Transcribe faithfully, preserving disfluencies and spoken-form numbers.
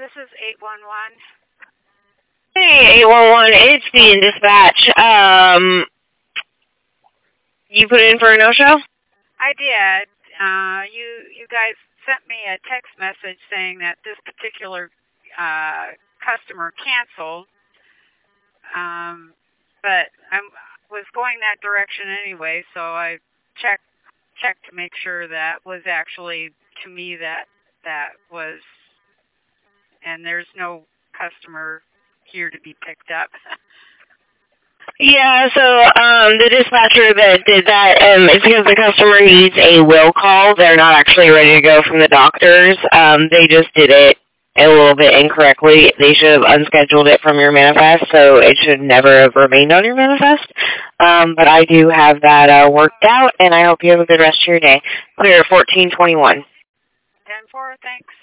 This is eight one one. Hey, eight one one, it's the dispatch. Um, you put in for a no-show? I did. Uh, you you guys sent me a text message saying that this particular uh, customer canceled. Um, but I was going that direction anyway, so I checked checked to make sure that was actually to me that that was, and there's no customer here to be picked up. Yeah, so um, the dispatcher that did that um, is because the customer needs a will call. They're not actually ready to go from the doctors. Um, they just did it a little bit incorrectly. They should have unscheduled it from your manifest, so it should never have remained on your manifest. Um, but I do have that uh, worked out, and I hope you have a good rest of your day. Clear fourteen twenty-one. ten four, thanks.